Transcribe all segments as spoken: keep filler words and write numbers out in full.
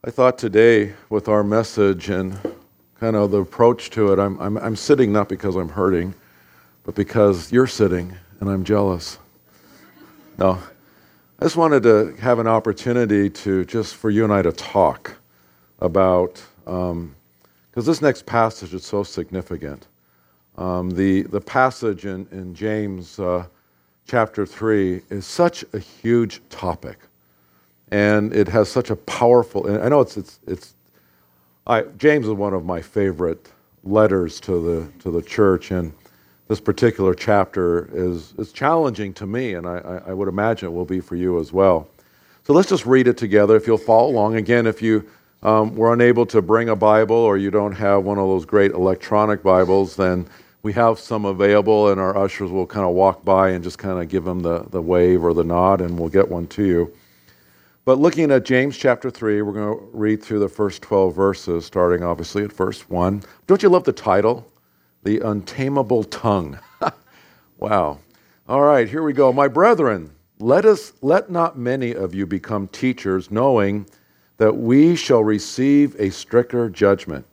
I thought today with our message and kind of the approach to it, I'm, I'm, I'm sitting not because I'm hurting, but because you're sitting and I'm jealous. No, I just wanted to have an opportunity to just for you and I to talk about, um, because this next passage is so significant. Um, the, the passage in, in James uh, chapter three is such a huge topic. And it has such a powerful, and I know it's, it's, it's I, James is one of my favorite letters to the to the church, and this particular chapter is, is challenging to me, and I, I would imagine it will be for you as well. So let's just read it together if you'll follow along. Again, if you um, were unable to bring a Bible or you don't have one of those great electronic Bibles, then we have some available, and our ushers will kind of walk by and just kind of give them the, the wave or the nod, and we'll get one to you. But looking at James chapter three, we're going to read through the first twelve verses, starting obviously at verse one. Don't you love the title? The Untamable Tongue. Wow. All right, here we go. My brethren, let us let not many of you become teachers, knowing that we shall receive a stricter judgment.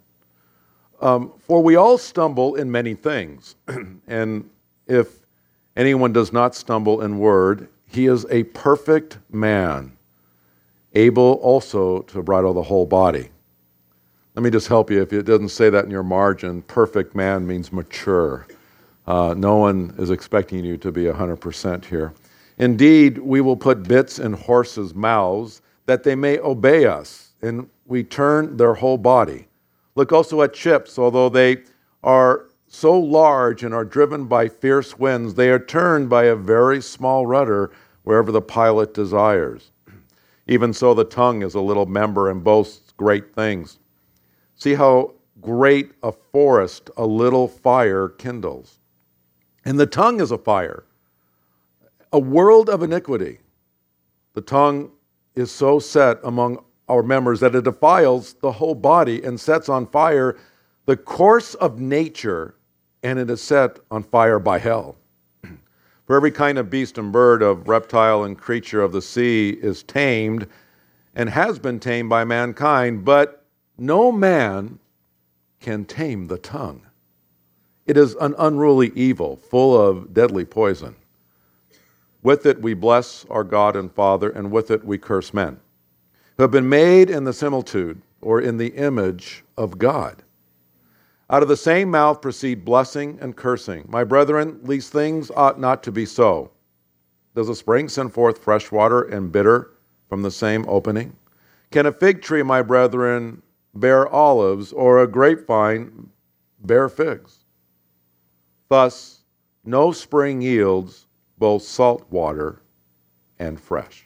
Um, for we all stumble in many things, and if anyone does not stumble in word, he is a perfect man, able also to bridle the whole body. Let me just help you. If it doesn't say that in your margin, perfect man means mature. Uh, no one is expecting you to be one hundred percent here. Indeed, we will put bits in horses' mouths that they may obey us, and we turn their whole body. Look also at ships, although they are so large and are driven by fierce winds, they are turned by a very small rudder wherever the pilot desires. Even so, the tongue is a little member and boasts great things. See how great a forest a little fire kindles. And the tongue is a fire, a world of iniquity. The tongue is so set among our members that it defiles the whole body and sets on fire the course of nature, and it is set on fire by hell. For every kind of beast and bird, of reptile and creature of the sea is tamed and has been tamed by mankind, but no man can tame the tongue. It is an unruly evil, full of deadly poison. With it we bless our God and Father, and with it we curse men, who have been made in the similitude, or in the image of God. Out of the same mouth proceed blessing and cursing. My brethren, these things ought not to be so. Does a spring send forth fresh water and bitter from the same opening? Can a fig tree, my brethren, bear olives, or a grapevine bear figs? Thus, no spring yields both salt water and fresh.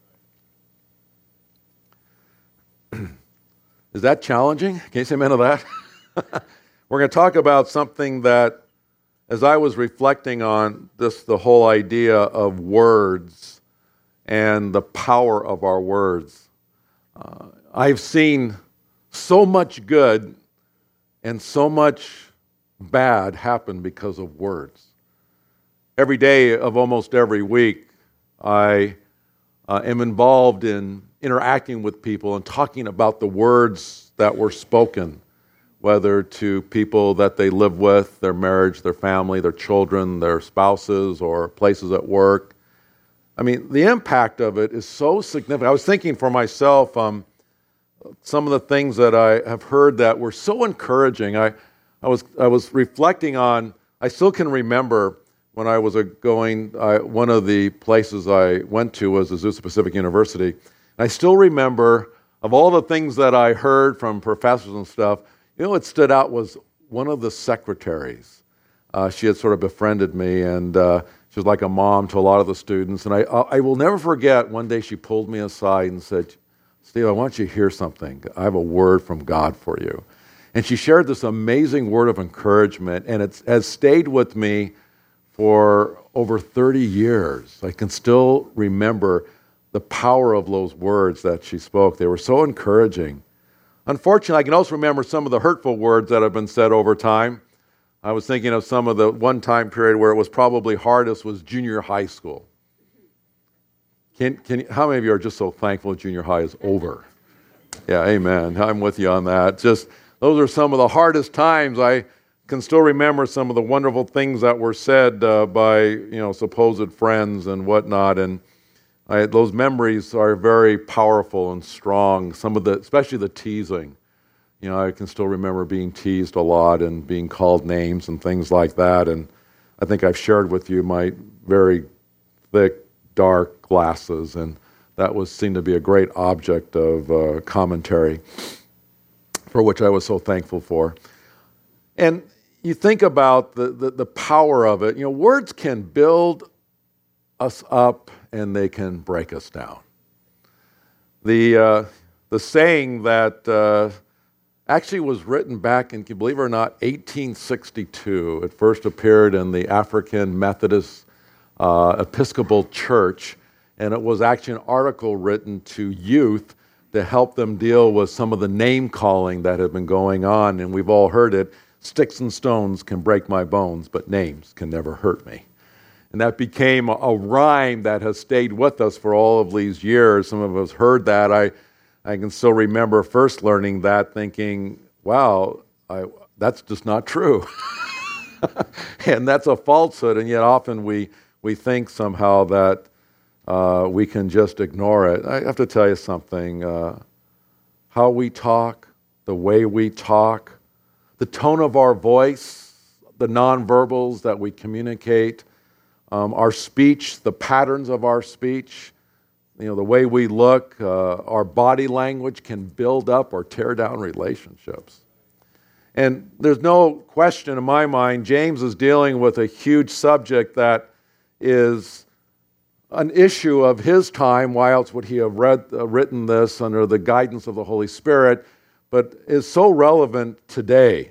Is that challenging? Can you say amen to that? We're going to talk about something that, as I was reflecting on this, the whole idea of words and the power of our words, uh, I've seen so much good and so much bad happen because of words. Every day of almost every week, I uh, am involved in interacting with people and talking about the words that were spoken, whether to people that they live with, their marriage, their family, their children, their spouses, or places at work. I mean, the impact of it is so significant. I was thinking for myself, um, some of the things that I have heard that were so encouraging. I, I was I was reflecting on, I still can remember when I was a going, I, one of the places I went to was Azusa Pacific University. And I still remember, of all the things that I heard from professors and stuff, you know what stood out was one of the secretaries. Uh, she had sort of befriended me, and uh, she was like a mom to a lot of the students. And I, I will never forget, one day she pulled me aside and said, Steve, I want you to hear something. I have a word from God for you. And she shared this amazing word of encouragement, and it has stayed with me for over thirty years. I can still remember the power of those words that she spoke. They were so encouraging. Unfortunately, I can also remember some of the hurtful words that have been said over time. I was thinking of some of the one time period where it was probably hardest was junior high school. Can, can, how many of you are just so thankful junior high is over? Yeah, amen. I'm with you on that. Just those are some of the hardest times. I can still remember some of the wonderful things that were said uh, by, you know, supposed friends and whatnot, and I, those memories are very powerful and strong. Some of the, especially the teasing. You know, I can still remember being teased a lot and being called names and things like that. And I think I've shared with you my very thick, dark glasses, and that was seemed to be a great object of uh, commentary, for which I was so thankful for. And you think about the, the, the power of it. You know, words can build us up and they can break us down. The uh, the saying that uh, actually was written back in, can you believe it or not, eighteen sixty-two. It first appeared in the African Methodist uh, Episcopal Church, and it was actually an article written to youth to help them deal with some of the name calling that had been going on. And we've all heard it: sticks and stones can break my bones, but names can never hurt me. And that became a, a rhyme that has stayed with us for all of these years. Some of us heard that. I, I can still remember first learning that, thinking, wow, I, that's just not true. And that's a falsehood, and yet often we, we think somehow that uh, we can just ignore it. I have to tell you something. Uh, how we talk, the way we talk, the tone of our voice, the nonverbals that we communicate, Um, our speech, the patterns of our speech, you know, the way we look, uh, our body language can build up or tear down relationships. And there's no question in my mind, James is dealing with a huge subject that is an issue of his time. Why else would he have read, uh, written this under the guidance of the Holy Spirit, but is so relevant today.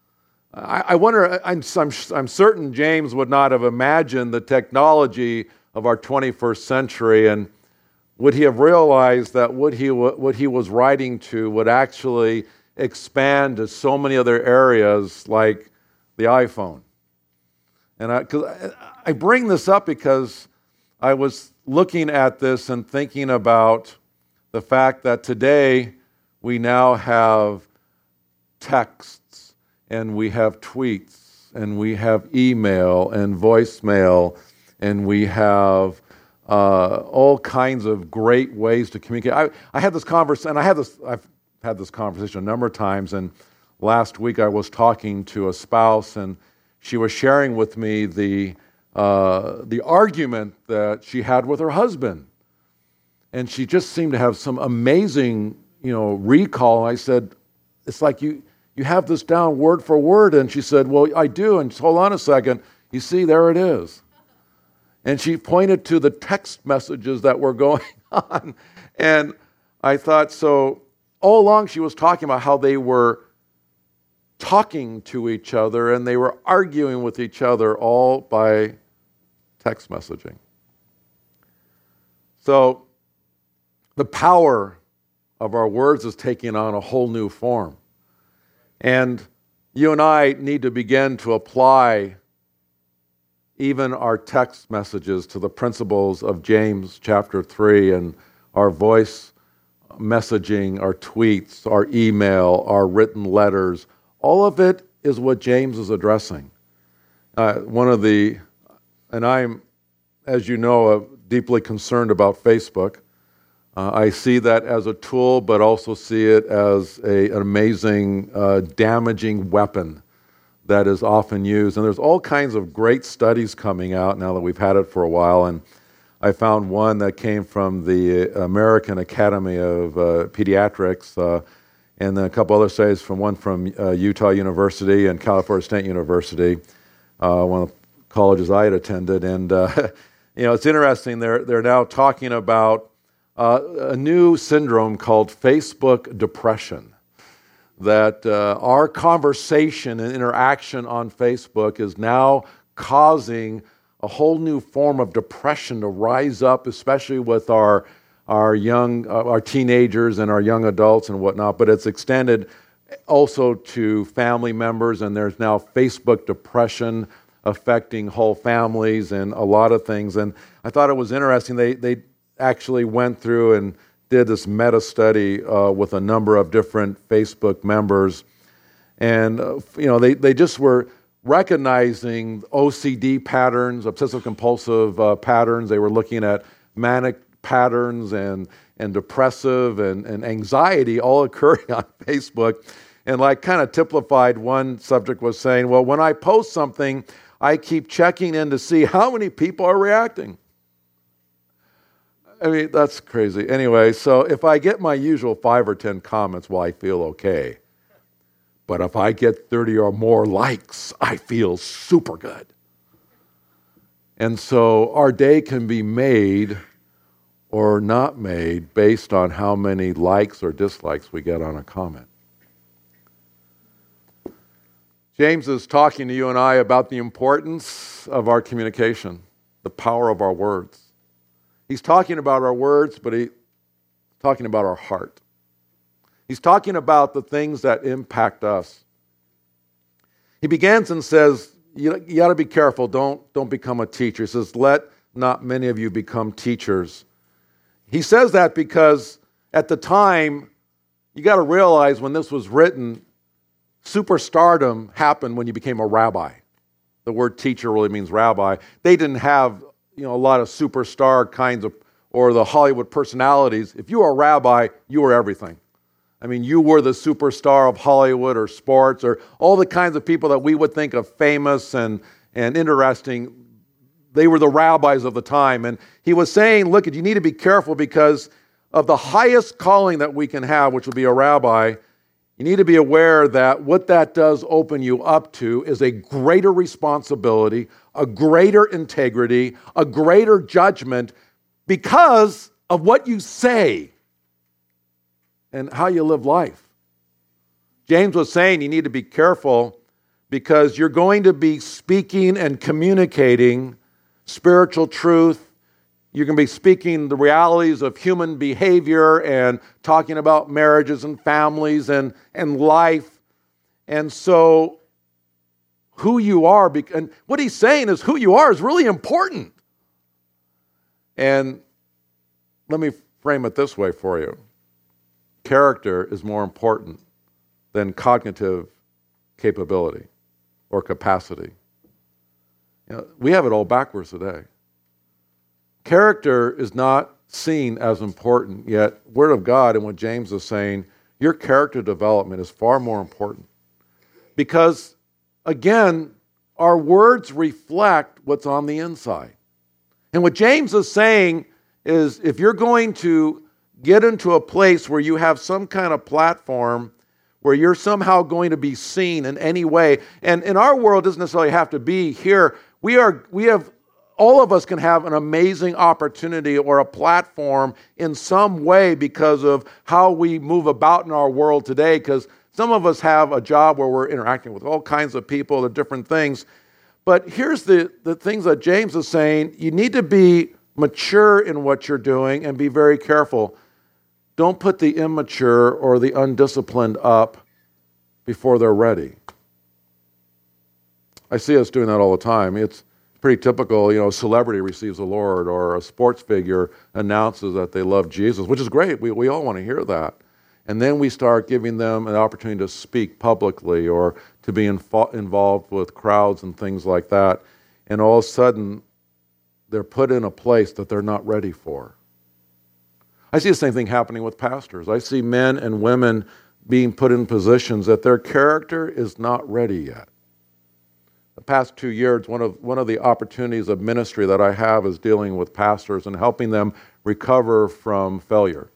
I wonder, I'm, I'm, I'm certain James would not have imagined the technology of our twenty-first century, and would he have realized that what he, what he was writing to would actually expand to so many other areas like the iPhone. And I, 'cause I bring this up because I was looking at this and thinking about the fact that today we now have texts, and we have tweets, and we have email and voicemail, and we have uh, all kinds of great ways to communicate. I, I had this conversation, and I had this, I've had this conversation a number of times, and last week I was talking to a spouse, and she was sharing with me the uh, the argument that she had with her husband, and she just seemed to have some amazing, you know, recall. I said, it's like you. You have this down word for word. And she said, well, I do. And hold on a second. You see, there it is. And she pointed to the text messages that were going on. And I thought, so all along she was talking about how they were talking to each other and they were arguing with each other all by text messaging. So the power of our words is taking on a whole new form. And you and I need to begin to apply even our text messages to the principles of James chapter three, and our voice messaging, our tweets, our email, our written letters. All of it is what James is addressing. Uh, one of the, and I'm, as you know, uh, deeply concerned about Facebook. Uh, I see that as a tool, but also see it as a, an amazing, uh, damaging weapon that is often used. And there's all kinds of great studies coming out now that we've had it for a while. And I found one that came from the American Academy of uh, Pediatrics, uh, and then a couple other studies from one from uh, Utah University and California State University, uh, one of the colleges I had attended. And uh, you know, it's interesting. They're they're now talking about Uh, a new syndrome called Facebook depression, that uh, our conversation and interaction on Facebook is now causing a whole new form of depression to rise up, especially with our our young, uh, our teenagers and our young adults and whatnot, but it's extended also to family members, and there's now Facebook depression affecting whole families and a lot of things. And I thought it was interesting. They they actually went through and did this meta study uh, with a number of different Facebook members, and uh, you know they, they just were recognizing O C D patterns, obsessive compulsive uh, patterns. They were looking at manic patterns and and depressive and, and anxiety all occurring on Facebook. And like kind of typified, one subject was saying, well, when I post something, I keep checking in to see how many people are reacting. I mean, that's crazy. Anyway, so if I get my usual five or ten comments, well, I feel okay. But if I get thirty or more likes, I feel super good. And so our day can be made or not made based on how many likes or dislikes we get on a comment. James is talking to you and I about the importance of our communication, the power of our words. He's talking about our words, but he's talking about our heart. He's talking about the things that impact us. He begins and says, you, you got to be careful. Don't, don't become a teacher. He says, let not many of you become teachers. He says that because at the time, you got to realize when this was written, superstardom happened when you became a rabbi. The word teacher really means rabbi. They didn't have, you know, a lot of superstar kinds of, or the Hollywood personalities. If you were a rabbi, you were everything. I mean, you were the superstar of Hollywood or sports or all the kinds of people that we would think of famous and, and interesting. They were the rabbis of the time. And he was saying, look, you need to be careful because of the highest calling that we can have, which will be a rabbi. You need to be aware that what that does open you up to is a greater responsibility, a greater integrity, a greater judgment because of what you say and how you live life. James was saying you need to be careful because you're going to be speaking and communicating spiritual truth. You're going to be speaking the realities of human behavior and talking about marriages and families and, and life. And so who you are, and what he's saying is who you are is really important. And let me frame it this way for you. Character is more important than cognitive capability or capacity. You know, we have it all backwards today. Character is not seen as important, yet Word of God and what James is saying, your character development is far more important. Because, again, our words reflect what's on the inside. And what James is saying is if you're going to get into a place where you have some kind of platform where you're somehow going to be seen in any way, and in our world, it doesn't necessarily have to be here. We are, we have, all of us can have an amazing opportunity or a platform in some way because of how we move about in our world today, because some of us have a job where we're interacting with all kinds of people and different things. But here's the, the things that James is saying. You need to be mature in what you're doing and be very careful. Don't put the immature or the undisciplined up before they're ready. I see us doing that all the time. It's pretty typical, you know, a celebrity receives the Lord or a sports figure announces that they love Jesus, which is great. We, we all want to hear that. And then we start giving them an opportunity to speak publicly or to be info- involved with crowds and things like that. And all of a sudden, they're put in a place that they're not ready for. I see the same thing happening with pastors. I see men and women being put in positions that their character is not ready yet. The past two years, one of, one of the opportunities of ministry that I have is dealing with pastors and helping them recover from failure.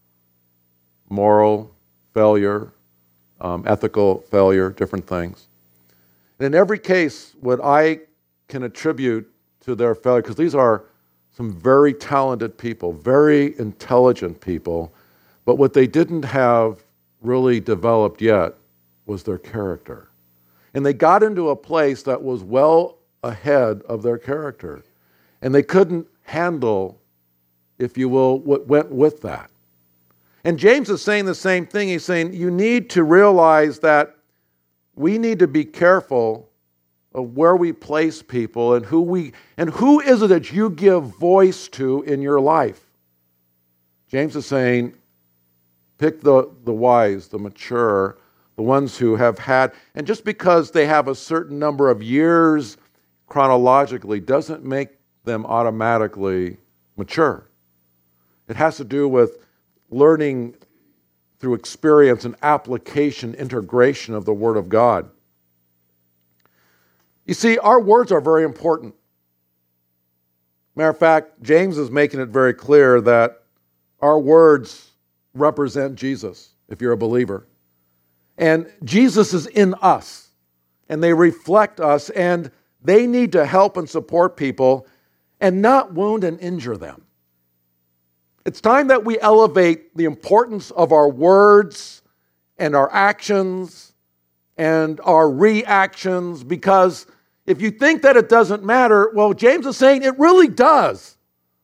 Moral failure, um, ethical failure, different things. And in every case, what I can attribute to their failure, because these are some very talented people, very intelligent people, but what they didn't have really developed yet was their character. And they got into a place that was well ahead of their character. And they couldn't handle, if you will, what went with that. And James is saying the same thing. He's saying you need to realize that we need to be careful of where we place people and who we and who is it that you give voice to in your life. James is saying, pick the, the wise, the mature, the ones who have had, and just because they have a certain number of years chronologically doesn't make them automatically mature. It has to do with learning through experience and application, integration of the Word of God. You see, our words are very important. Matter of fact, James is making it very clear that our words represent Jesus, if you're a believer. And Jesus is in us, and they reflect us, and they need to help and support people and not wound and injure them. It's time that we elevate the importance of our words and our actions and our reactions, because if you think that it doesn't matter, well, James is saying it really does.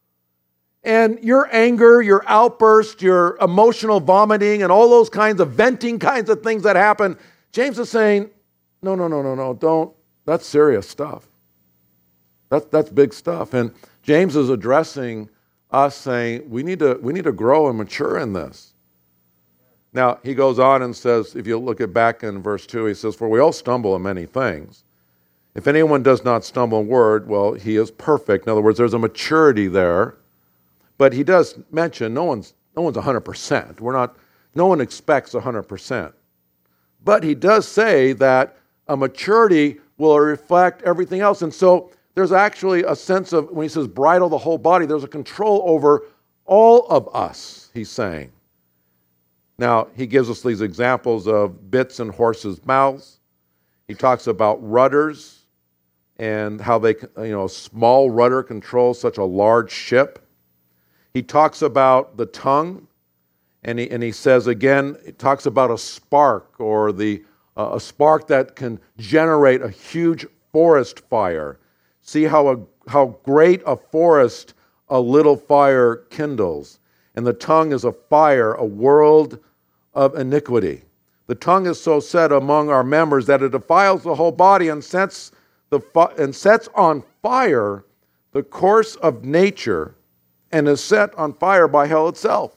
And your anger, your outburst, your emotional vomiting, and all those kinds of venting kinds of things that happen, James is saying, no, no, no, no, no, don't. That's serious stuff. That's, that's big stuff. And James is addressing us saying, we need to, we need to grow and mature in this. Now, he goes on and says, if you look at back in verse two, he says, for we all stumble in many things. If anyone does not stumble in word, well, he is perfect. In other words, there's a maturity there. But he does mention no one's no one's one hundred percent. We're not, no one expects one hundred percent. But he does say that a maturity will reflect everything else. And so there's actually a sense of, when he says bridle the whole body, there's a control over all of us, he's saying. Now, he gives us these examples of bits in horses' mouths. He talks about rudders and how they, you know, a small rudder controls such a large ship. He talks about the tongue, and he, and he says again, it talks about a spark, or the uh, a spark that can generate a huge forest fire. See how a, how great a forest a little fire kindles. And the tongue is a fire, a world of iniquity. The tongue is so set among our members that it defiles the whole body and sets the fi- and sets on fire the course of nature, and is set on fire by hell itself.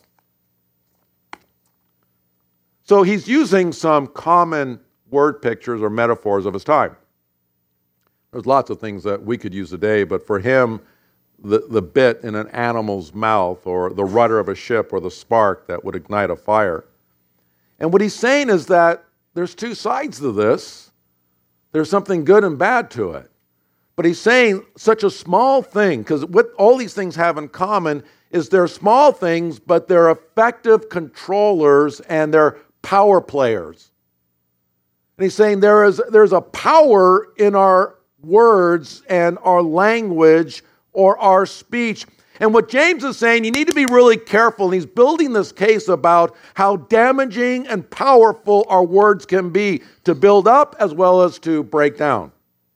So he's using some common word pictures or metaphors of his time. There's lots of things that we could use today, but for him, the, the bit in an animal's mouth, or the rudder of a ship, or the spark that would ignite a fire. And what he's saying is that there's two sides to this. There's something good and bad to it. But he's saying such a small thing, because what all these things have in common is they're small things, but they're effective controllers and they're power players. And he's saying there is there's a power in our words and our language or our speech. And what James is saying, you need to be really careful. And he's building this case about how damaging and powerful our words can be to build up as well as to break down.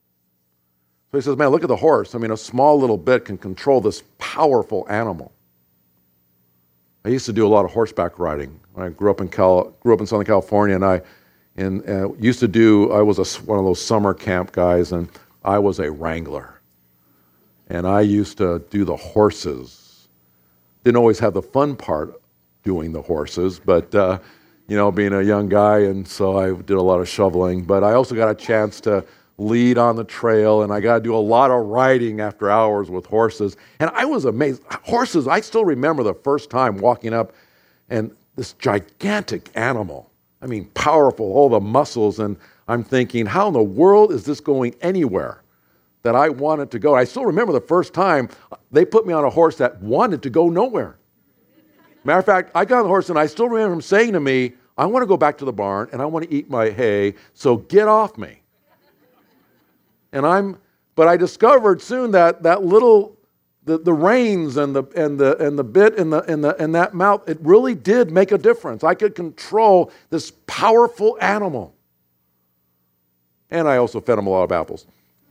So he says, man, look at the horse. I mean, a small little bit can control this powerful animal. I used to do a lot of horseback riding when I grew up in Cal, grew up in Southern California, and I and uh, used to do. I was a, one of those summer camp guys, and I was a wrangler, and I used to do the horses. Didn't always have the fun part doing the horses, but uh, you know, being a young guy, and so I did a lot of shoveling. But I also got a chance to lead on the trail, and I got to do a lot of riding after hours with horses. And I was amazed. Horses, I still remember the first time walking up, and this gigantic animal, I mean, powerful, all the muscles, and I'm thinking, how in the world is this going anywhere that I want it to go? I still remember the first time they put me on a horse that wanted to go nowhere. Matter of fact, I got on the horse, and I still remember him saying to me, I want to go back to the barn, and I want to eat my hay, so get off me. And I'm, but I discovered soon that that little, the, the reins and the and the and the bit in the in the in that mouth, it really did make a difference. I could control this powerful animal, and I also fed him a lot of apples.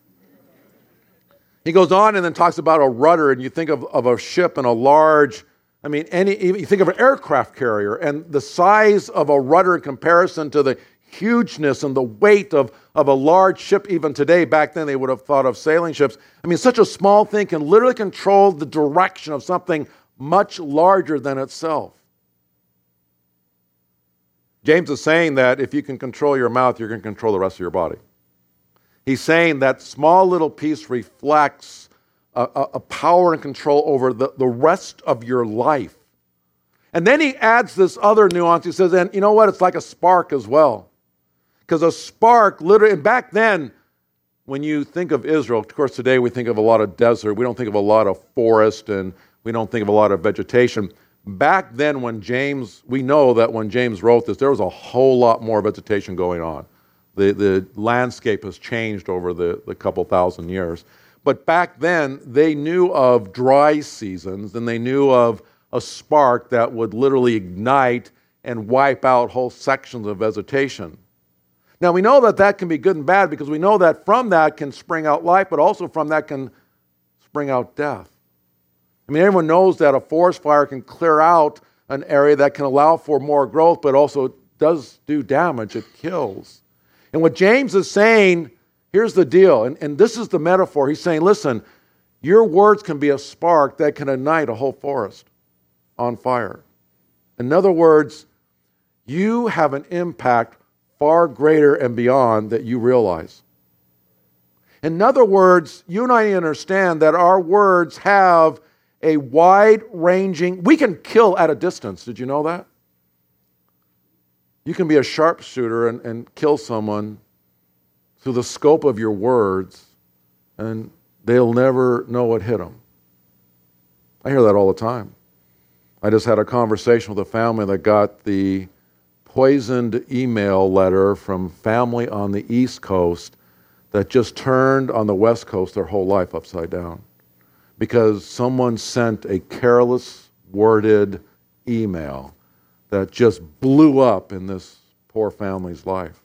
He goes on and then talks about a rudder, and you think of, of a ship and a large, I mean, any you think of an aircraft carrier, and the size of a rudder in comparison to the hugeness and the weight of, of a large ship even today. Back then they would have thought of sailing ships. I mean, such a small thing can literally control the direction of something much larger than itself. James is saying that if you can control your mouth, you're going to control the rest of your body. He's saying that small little piece reflects a, a, a power and control over the, the rest of your life. And then he adds this other nuance. He says, and you know what? It's like a spark as well. Because a spark, literally, and back then, when you think of Israel, of course, today we think of a lot of desert. We don't think of a lot of forest, and we don't think of a lot of vegetation. Back then, when James, we know that when James wrote this, there was a whole lot more vegetation going on. The, the landscape has changed over the, the couple thousand years. But back then, they knew of dry seasons, and they knew of a spark that would literally ignite and wipe out whole sections of vegetation. Now, we know that that can be good and bad because we know that from that can spring out life, but also from that can spring out death. I mean, everyone knows that a forest fire can clear out an area that can allow for more growth, but also does do damage. It kills. And what James is saying, here's the deal, and, and this is the metaphor. He's saying, listen, your words can be a spark that can ignite a whole forest on fire. In other words, you have an impact far greater and beyond that you realize. In other words, you and I understand that our words have a wide-ranging, we can kill at a distance. Did you know that? You can be a sharpshooter and, and kill someone through the scope of your words, and they'll never know what hit them. I hear that all the time. I just had a conversation with a family that got the poisoned email letter from family on the East Coast that just turned on the West Coast their whole life upside down because someone sent a careless worded email that just blew up in this poor family's life.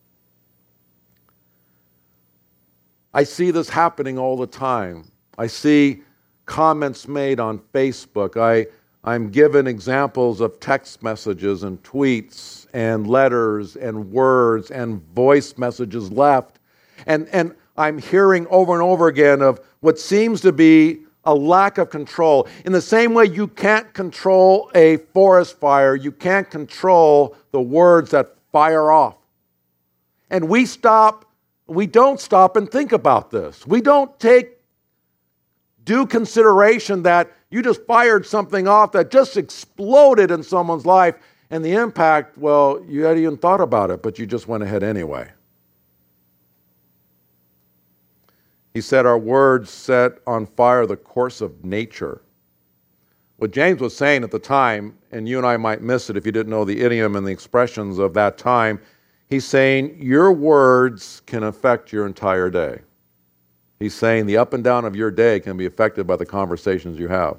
I see this happening all the time. I see comments made on Facebook. I I'm given examples of text messages and tweets and letters and words and voice messages left. And, and I'm hearing over and over again of what seems to be a lack of control. In the same way you can't control a forest fire, you can't control the words that fire off. And we stop, we don't stop and think about this. We don't take due consideration that you just fired something off that just exploded in someone's life, and the impact, well, you hadn't even thought about it, but you just went ahead anyway. He said our words set on fire the course of nature. What James was saying at the time, and you and I might miss it if you didn't know the idiom and the expressions of that time, he's saying your words can affect your entire day. He's saying the up and down of your day can be affected by the conversations you have.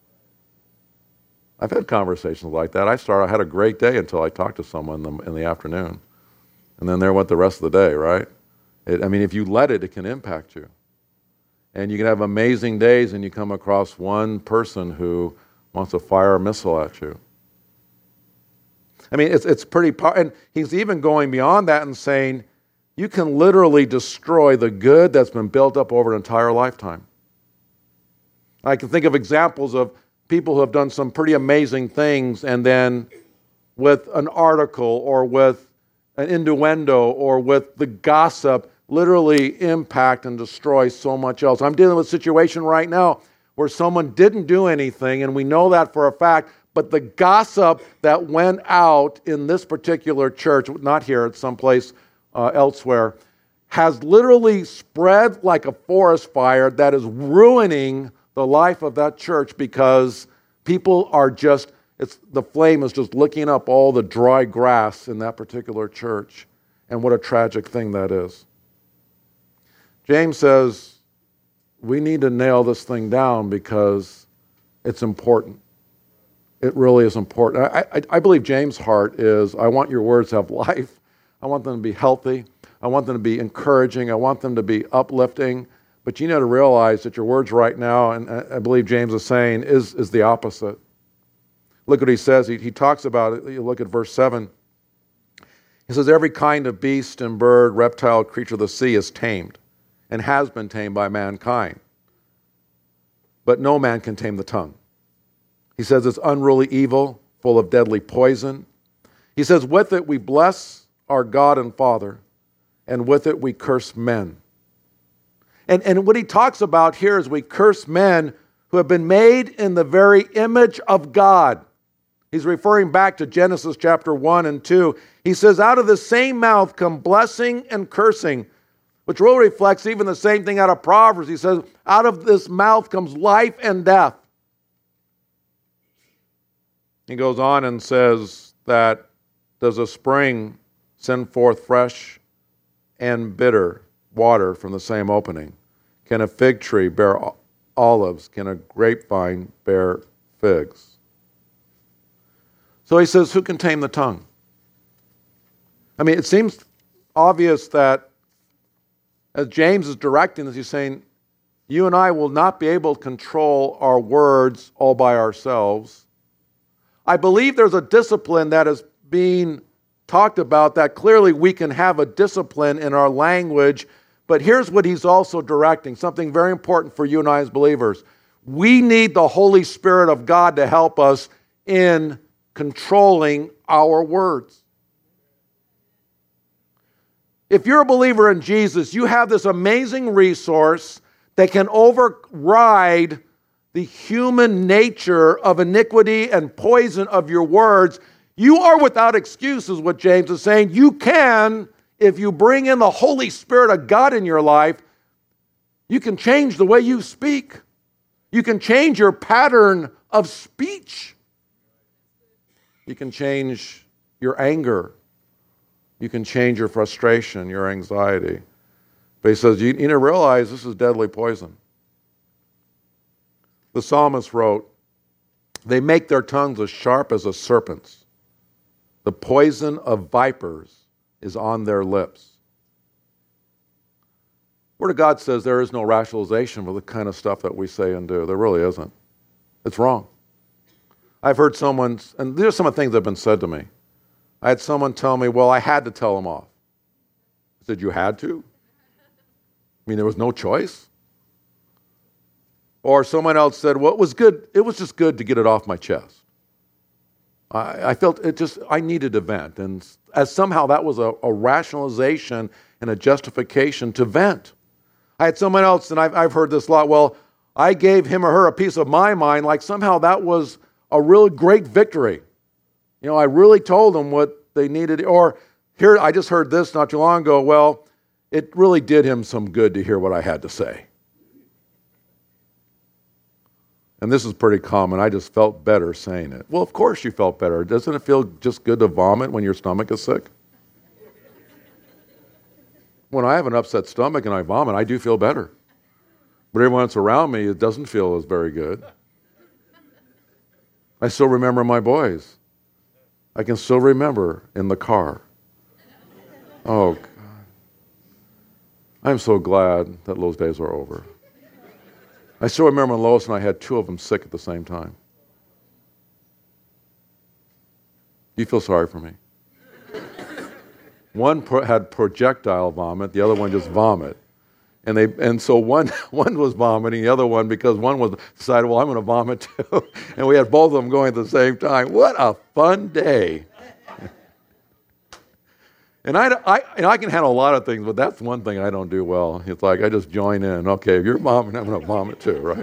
I've had conversations like that. I started, I had a great day until I talked to someone in the, in the afternoon. And then there went the rest of the day, right? It, I mean, if you let it, it can impact you. And you can have amazing days and you come across one person who wants to fire a missile at you. I mean, it's, it's pretty powerful. And he's even going beyond that and saying, you can literally destroy the good that's been built up over an entire lifetime. I can think of examples of people who have done some pretty amazing things and then with an article or with an innuendo or with the gossip literally impact and destroy so much else. I'm dealing with a situation right now where someone didn't do anything, and we know that for a fact, but the gossip that went out in this particular church, not here, it's someplace Uh, elsewhere, has literally spread like a forest fire that is ruining the life of that church because people are just, it's the flame is just licking up all the dry grass in that particular church. And what a tragic thing that is. James says, we need to nail this thing down because it's important. It really is important. I, I, I believe James' heart is, I want your words to have life. I want them to be healthy. I want them to be encouraging. I want them to be uplifting. But you need to realize that your words right now, and I believe James is saying, is, is the opposite. Look what he says. He, he talks about it. You look at verse seven. He says, every kind of beast and bird, reptile, creature of the sea is tamed and has been tamed by mankind. But no man can tame the tongue. He says it's unruly evil, full of deadly poison. He says, with it we bless our God and Father, and with it we curse men. And, and what he talks about here is we curse men who have been made in the very image of God. He's referring back to Genesis chapter one and two. He says, out of the same mouth come blessing and cursing, which really reflects even the same thing out of Proverbs. He says, out of this mouth comes life and death. He goes on and says that does a spring send forth fresh and bitter water from the same opening? Can a fig tree bear olives? Can a grapevine bear figs? So he says, who can tame the tongue? I mean, it seems obvious that as James is directing this, he's saying, you and I will not be able to control our words all by ourselves. I believe there's a discipline that is being talked about, that clearly we can have a discipline in our language, but here's what he's also directing, something very important for you and I as believers. We need the Holy Spirit of God to help us in controlling our words. If you're a believer in Jesus, you have this amazing resource that can override the human nature of iniquity and poison of your words. You are without excuse, is what James is saying. You can, if you bring in the Holy Spirit of God in your life, you can change the way you speak. You can change your pattern of speech. You can change your anger. You can change your frustration, your anxiety. But he says, you need to realize this is deadly poison. The psalmist wrote, they make their tongues as sharp as a serpent's. The poison of vipers is on their lips. Word of God says there is no rationalization for the kind of stuff that we say and do. There really isn't. It's wrong. I've heard someone, and these are some of the things that have been said to me. I had someone tell me, well, I had to tell them off. I said, you had to? I mean, there was no choice? Or someone else said, well, it was good. It was just good to get it off my chest. I, I felt it just, I needed to vent. And as somehow that was a, a rationalization and a justification to vent. I had someone else, and I've, I've heard this a lot, well, I gave him or her a piece of my mind, like somehow that was a really great victory. You know, I really told them what they needed. Or here, I just heard this not too long ago, well, it really did him some good to hear what I had to say. And this is pretty common. I just felt better saying it. Well, of course you felt better. Doesn't it feel just good to vomit when your stomach is sick? When I have an upset stomach and I vomit, I do feel better. But everyone that's around me, it doesn't feel as very good. I still remember my boys. I can still remember in the car. Oh, God. I'm so glad that those days are over. I still remember when Lois and I had two of them sick at the same time. You feel sorry for me. One pro- had projectile vomit, the other one just vomit. And they and so one one was vomiting, the other one, because one was decided, well, I'm going to vomit too. And we had both of them going at the same time. What a fun day. And I, I, and I can handle a lot of things, but that's one thing I don't do well. It's like I just join in. Okay, if you're vomiting, I'm going to vomit too, right?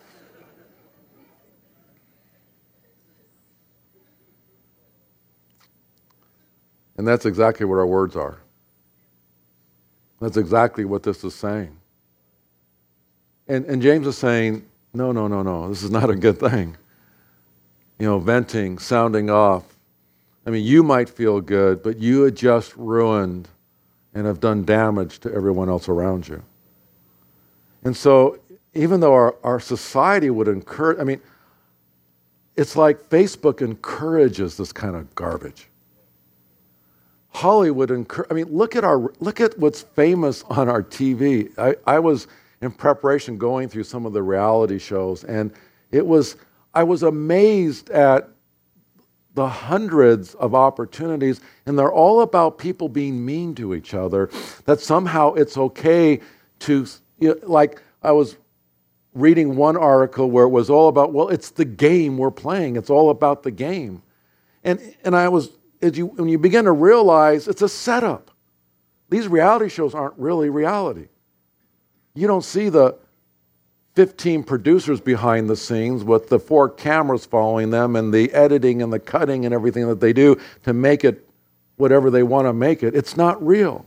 And that's exactly what our words are. That's exactly what this is saying. And, and James is saying, no, no, no, no, this is not a good thing. You know, venting, sounding off. I mean, you might feel good, but you had just ruined and have done damage to everyone else around you. And so, even though our, our society would encourage, I mean, it's like Facebook encourages this kind of garbage. Hollywood encourage, I mean, look at our, look at what's famous on our T V. I, I was in preparation going through some of the reality shows, and it was, I was amazed at the hundreds of opportunities, and they're all about people being mean to each other, that somehow it's okay to, you know, like I was reading one article where it was all about, well, it's the game we're playing. It's all about the game. And and I was, as you, when you begin to realize it's a setup. These reality shows aren't really reality. You don't see the fifteen producers behind the scenes with the four cameras following them and the editing and the cutting and everything that they do to make it whatever they want to make it. It's not real.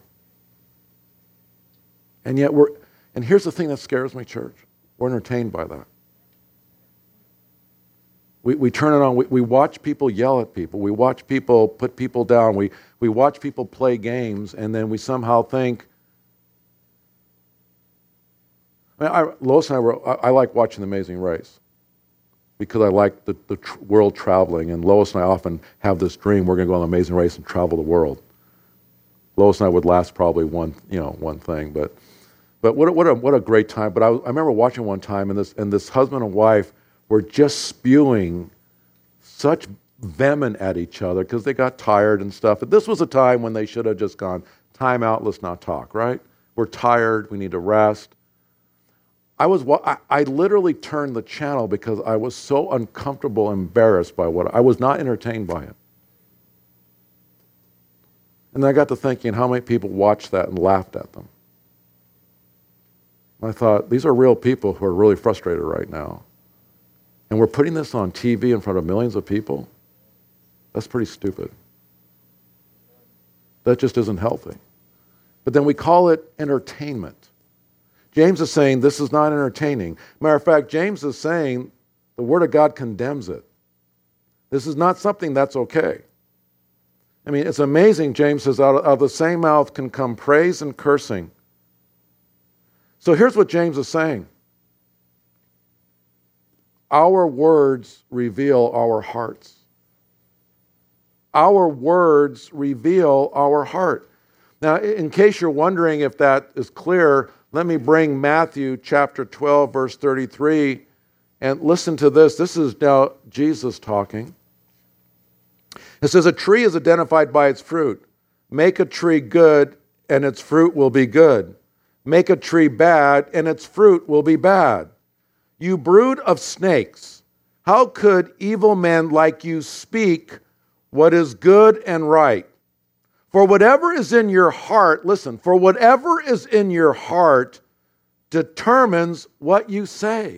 And yet we're, and here's the thing that scares me, church. We're entertained by that. We we turn it on, we, we watch people yell at people, we watch people put people down, we, we watch people play games, and then we somehow think, I mean, I, Lois and I were, I, I like watching The Amazing Race because I like the, the tr- world traveling, and Lois and I often have this dream, we're going to go on The Amazing Race and travel the world. Lois and I would last probably one, you know, one thing, but but what a, what a what a great time. But I, I remember watching one time, and this and this husband and wife were just spewing such venom at each other because they got tired and stuff. But this was a time when they should have just gone, time out, let's not talk, right? We're tired, we need to rest. I was I, I literally turned the channel because I was so uncomfortable, embarrassed by what I was not entertained by it. And then I got to thinking how many people watched that and laughed at them. And I thought, these are real people who are really frustrated right now. And we're putting this on T V in front of millions of people? That's pretty stupid. That just isn't healthy. But then we call it entertainment. James is saying this is not entertaining. Matter of fact, James is saying the Word of God condemns it. This is not something that's okay. I mean, it's amazing, James says, out of the same mouth can come praise and cursing. So here's what James is saying. Our words reveal our hearts. Our words reveal our heart. Now, in case you're wondering if that is clear, let me bring Matthew chapter twelve, verse thirty-three, and listen to this. This is now Jesus talking. It says, a tree is identified by its fruit. Make a tree good, and its fruit will be good. Make a tree bad, and its fruit will be bad. You brood of snakes, how could evil men like you speak what is good and right? For whatever is in your heart, listen, for whatever is in your heart determines what you say.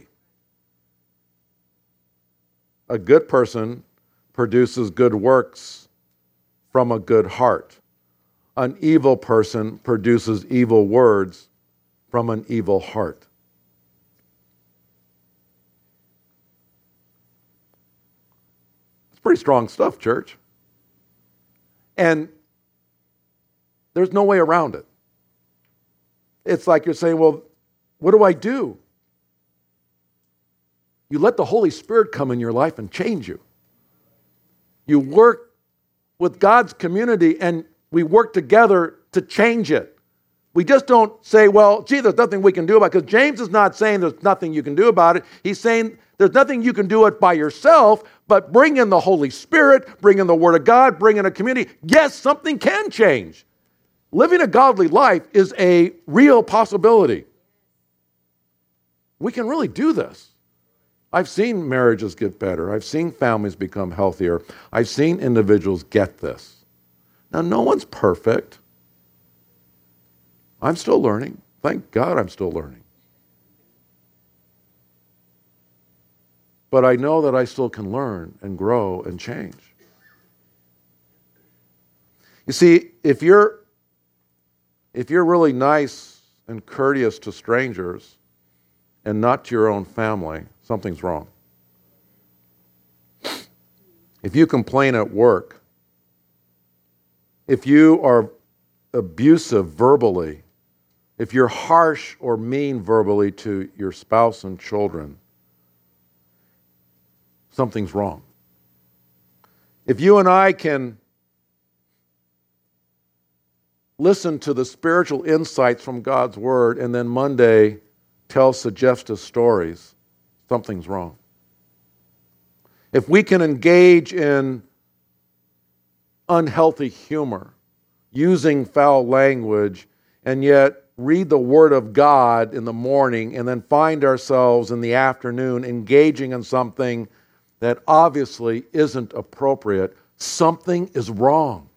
A good person produces good works from a good heart. An evil person produces evil words from an evil heart. It's pretty strong stuff, church. And there's no way around it. It's like you're saying, well, what do I do? You let the Holy Spirit come in your life and change you. You work with God's community and we work together to change it. We just don't say, well, gee, there's nothing we can do about it. Because James is not saying there's nothing you can do about it. He's saying there's nothing you can do it by yourself, but bring in the Holy Spirit, bring in the Word of God, bring in a community. Yes, something can change. Living a godly life is a real possibility. We can really do this. I've seen marriages get better. I've seen families become healthier. I've seen individuals get this. Now, no one's perfect. I'm still learning. Thank God I'm still learning. But I know that I still can learn and grow and change. You see, if you're if you're really nice and courteous to strangers and not to your own family, something's wrong. If you complain at work, if you are abusive verbally, if you're harsh or mean verbally to your spouse and children, something's wrong. If you and I can listen to the spiritual insights from God's Word and then Monday tell suggestive stories, something's wrong. If we can engage in unhealthy humor, using foul language, and yet read the Word of God in the morning and then find ourselves in the afternoon engaging in something that obviously isn't appropriate, something is wrong.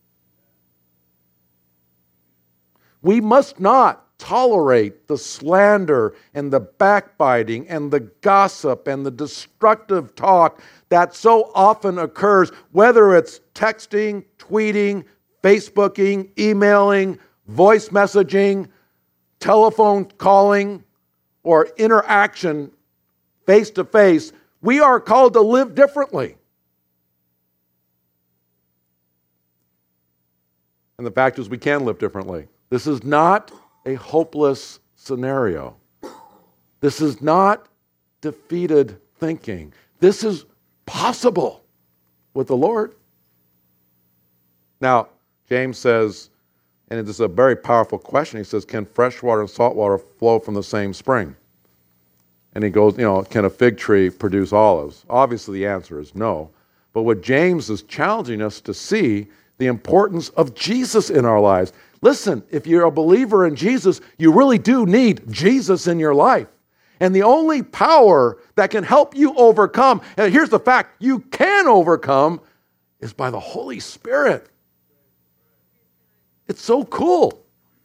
We must not tolerate the slander and the backbiting and the gossip and the destructive talk that so often occurs, whether it's texting, tweeting, Facebooking, emailing, voice messaging, telephone calling, or interaction face-to-face. We are called to live differently. And the fact is we can live differently. This is not a hopeless scenario. This is not defeated thinking. This is possible with the Lord. Now, James says, and it is a very powerful question, he says, can fresh water and salt water flow from the same spring? And he goes, you know, can a fig tree produce olives? Obviously the answer is no. But what James is challenging us to see, the importance of Jesus in our lives. Listen, if you're a believer in Jesus, you really do need Jesus in your life. And the only power that can help you overcome, and here's the fact, you can overcome, is by the Holy Spirit. It's so cool.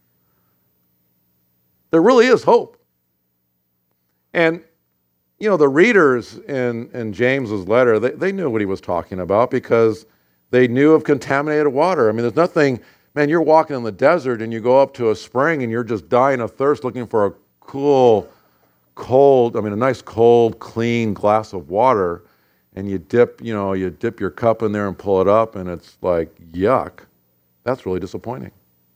There really is hope. And, you know, the readers in, in James's letter, they, they knew what he was talking about because they knew of contaminated water. I mean, there's nothing, man, you're walking in the desert and you go up to a spring and you're just dying of thirst looking for a cool, cold, I mean, a nice, cold, clean glass of water, and you dip, you know, you dip your cup in there and pull it up, and it's like, yuck. That's really disappointing.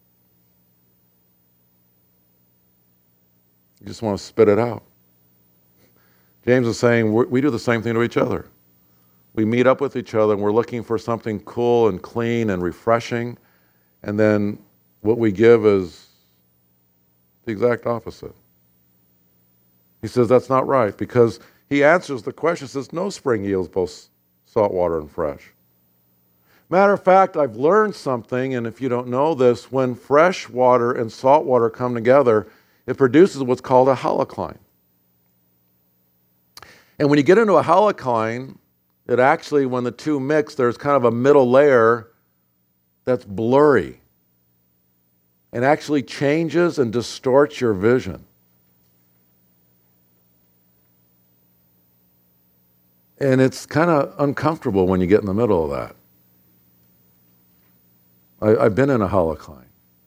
You just want to spit it out. James is saying we do the same thing to each other. We meet up with each other and we're looking for something cool and clean and refreshing, and then what we give is the exact opposite. He says that's not right, because he answers the question, says no spring yields both salt water and fresh. Matter of fact, I've learned something, and if you don't know this, when fresh water and salt water come together, it produces what's called a halocline. And when you get into a halocline, it actually, when the two mix, there's kind of a middle layer that's blurry and actually changes and distorts your vision. And it's kind of uncomfortable when you get in the middle of that. I, I've been in a halocline.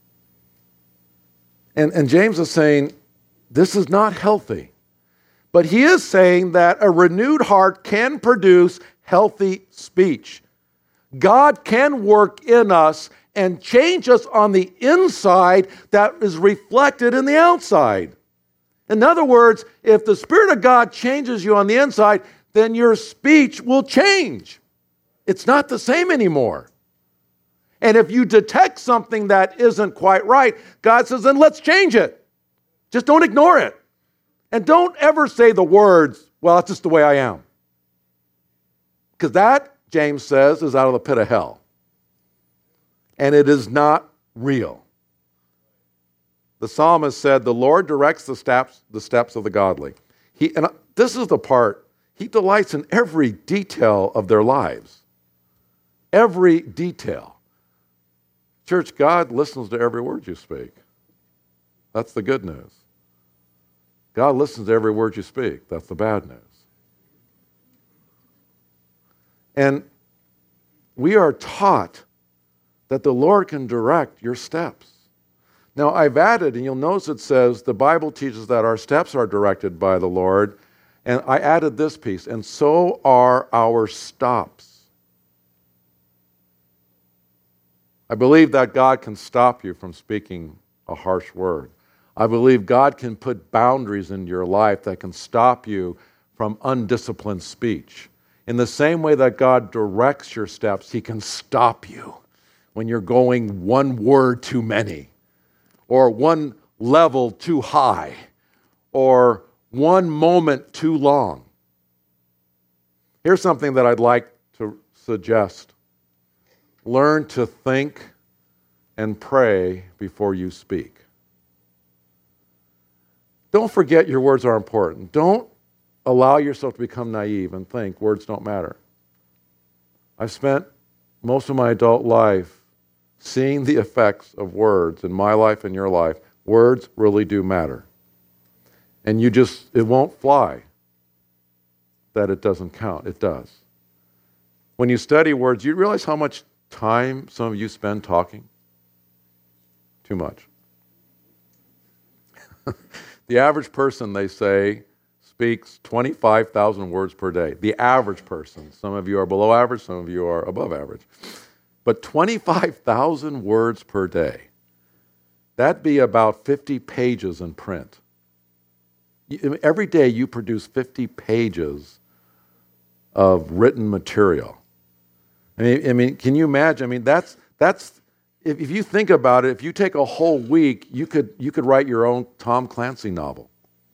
And, and James is saying, this is not healthy. But he is saying that a renewed heart can produce healthy speech. God can work in us and change us on the inside that is reflected in the outside. In other words, if the Spirit of God changes you on the inside, then your speech will change. It's not the same anymore. And if you detect something that isn't quite right, God says, then let's change it. Just don't ignore it. And don't ever say the words, well, that's just the way I am. Because that, James says, is out of the pit of hell. And it is not real. The psalmist said, the Lord directs the steps, the steps of the godly. He, and this is the part, he delights in every detail of their lives. Every detail. Church, God listens to every word you speak. That's the good news. God listens to every word you speak. That's the bad news. And we are taught that the Lord can direct your steps. Now, I've added, and you'll notice it says, the Bible teaches that our steps are directed by the Lord. And I added this piece, and so are our stops. I believe that God can stop you from speaking a harsh word. I believe God can put boundaries in your life that can stop you from undisciplined speech. In the same way that God directs your steps, He can stop you when you're going one word too many, or one level too high, or one moment too long. Here's something that I'd like to suggest. Learn to think and pray before you speak. Don't forget your words are important. Don't allow yourself to become naive and think words don't matter. I've spent most of my adult life seeing the effects of words in my life and your life. Words really do matter. And you just, it won't fly that it doesn't count. It does. When you study words, you realize how much time some of you spend talking? Too much. The average person, they say, speaks twenty-five thousand words per day. The average person. Some of you are below average, some of you are above average. But twenty-five thousand words per day. That'd be about fifty pages in print. Every day you produce fifty pages of written material. I mean, I mean, can you imagine? I mean, that's that's if, if you think about it, if you take a whole week, you could you could write your own Tom Clancy novel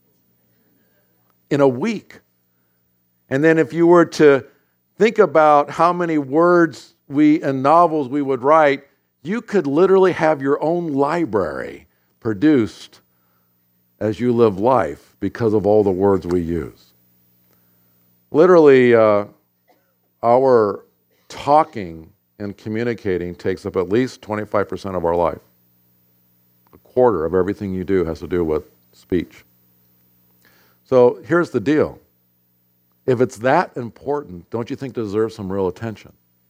in a week. And then if you were to think about how many words we and novels we would write, you could literally have your own library produced as you live life because of all the words we use. Literally, uh, our talking and communicating takes up at least twenty-five percent of our life. A quarter of everything you do has to do with speech. So here's the deal. If it's that important, don't you think it deserves some real attention?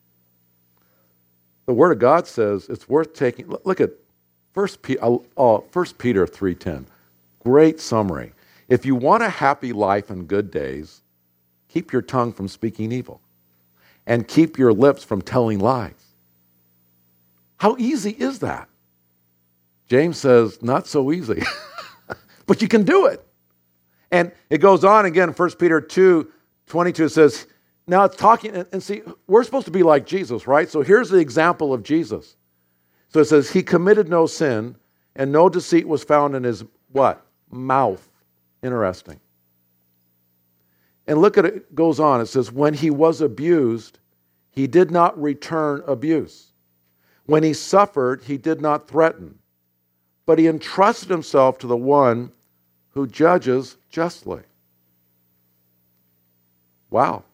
The Word of God says it's worth taking. Look at First Peter three ten. Great summary. If you want a happy life and good days, keep your tongue from speaking evil and keep your lips from telling lies. How easy is that? James says, not so easy. But you can do it. And it goes on again, First Peter two twenty-two says, now it's talking, and, and see, we're supposed to be like Jesus, right? So here's the example of Jesus. So it says, he committed no sin, and no deceit was found in his what? Mouth. Interesting. And look at it, it goes on. It says, when he was abused, he did not return abuse. When he suffered, he did not threaten, but he entrusted himself to the one who judges justly. Wow.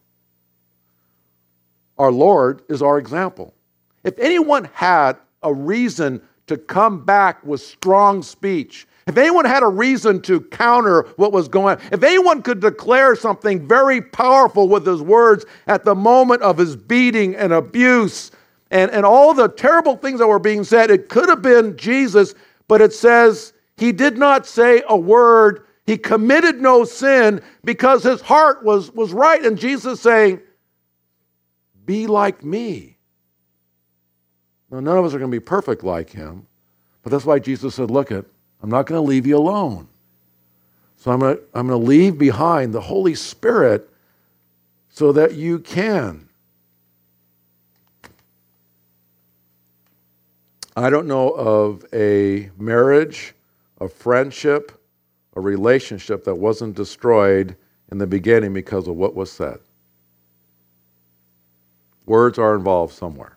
Our Lord is our example. If anyone had a reason to come back with strong speech, if anyone had a reason to counter what was going on, if anyone could declare something very powerful with his words at the moment of his beating and abuse and, and all the terrible things that were being said, it could have been Jesus, but it says he did not say a word. He committed no sin because his heart was, was right. And Jesus saying, be like me. Now, none of us are going to be perfect like him, but that's why Jesus said, look it, I'm not going to leave you alone. So I'm going to, I'm going to leave behind the Holy Spirit so that you can. I don't know of a marriage, a friendship, a relationship that wasn't destroyed in the beginning because of what was said. Words are involved somewhere.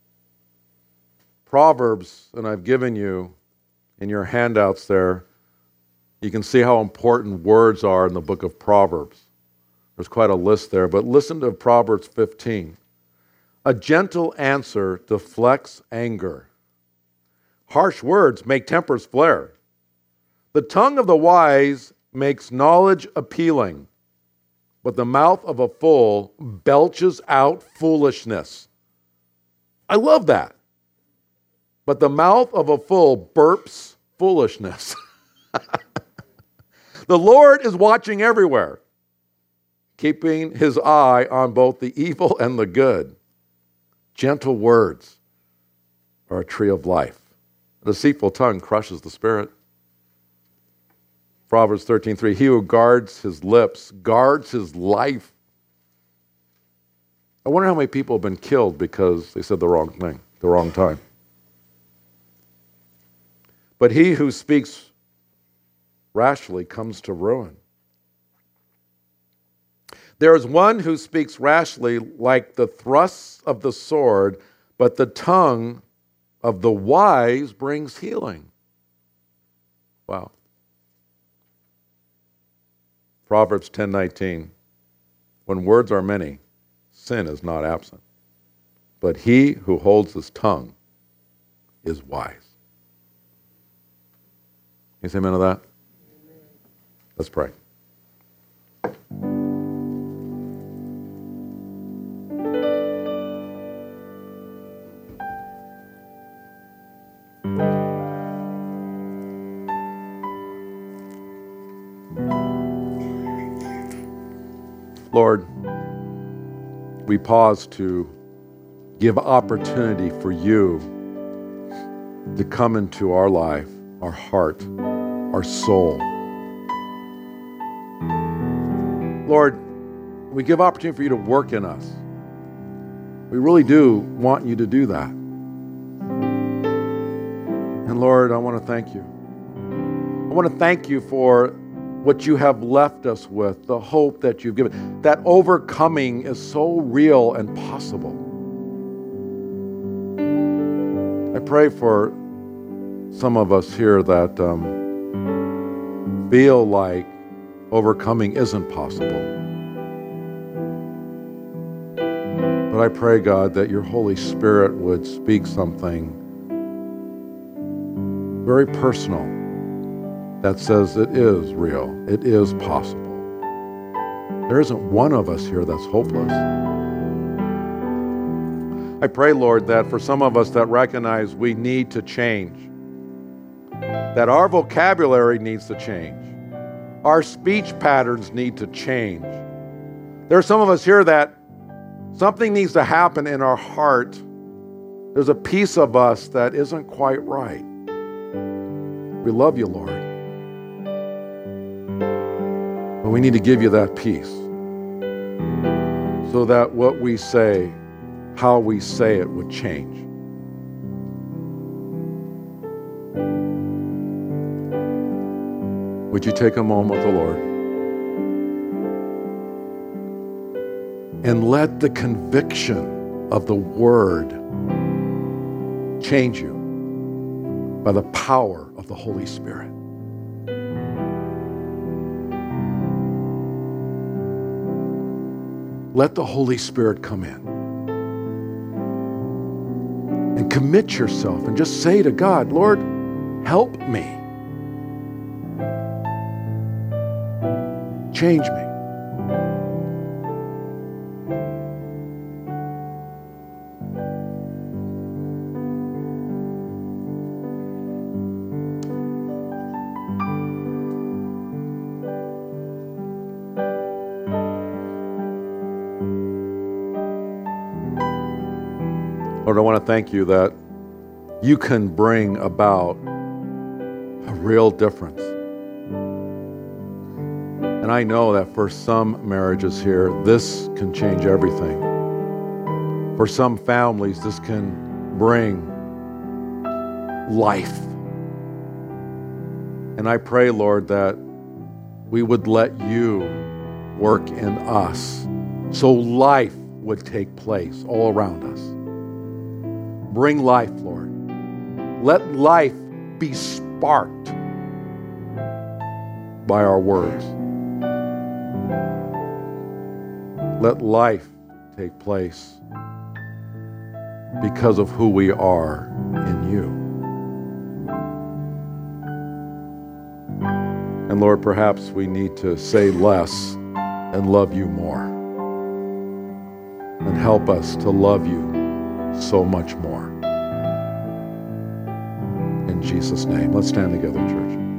Proverbs, and I've given you in your handouts there, you can see how important words are in the book of Proverbs. There's quite a list there, but listen to Proverbs fifteen. A gentle answer deflects anger. Harsh words make tempers flare. The tongue of the wise makes knowledge appealing, but the mouth of a fool belches out foolishness. I love that. But the mouth of a fool burps foolishness. The Lord is watching everywhere, keeping his eye on both the evil and the good. Gentle words are a tree of life. A deceitful tongue crushes the spirit. Proverbs thirteen three, he who guards his lips guards his life. I wonder how many people have been killed because they said the wrong thing, the wrong time. But he who speaks rashly comes to ruin. There is one who speaks rashly like the thrusts of the sword, but the tongue of the wise brings healing. Wow. Proverbs ten nineteen. When words are many, sin is not absent. But he who holds his tongue is wise. Can you say amen to that? Let's pray. Lord, we pause to give opportunity for you to come into our life, our heart, our soul. Lord, we give opportunity for you to work in us. We really do want you to do that. And Lord, I want to thank you. I want to thank you for what you have left us with, the hope that you've given. That overcoming is so real and possible. I pray for some of us here that um, feel like overcoming isn't possible. But I pray, God, that your Holy Spirit would speak something very personal that says it is real, it is possible. There isn't one of us here that's hopeless. I pray, Lord, that for some of us that recognize we need to change, that our vocabulary needs to change, our speech patterns need to change. There are some of us here that something needs to happen in our heart. There's a piece of us that isn't quite right. We love you, Lord. But we need to give you that peace so that what we say, how we say it would change. Would you take a moment with the Lord and let the conviction of the Word change you by the power of the Holy Spirit? Let the Holy Spirit come in and commit yourself and just say to God, Lord, help me. Change me. Lord, I want to thank you that you can bring about a real difference. And I know that for some marriages here, this can change everything. For some families, this can bring life. And I pray, Lord, that we would let you work in us so life would take place all around us. Bring life, Lord. Let life be sparked by our words. Let life take place because of who we are in you. And Lord, perhaps we need to say less and love you more. And help us to love you so much more. In Jesus' name. Let's stand together, church.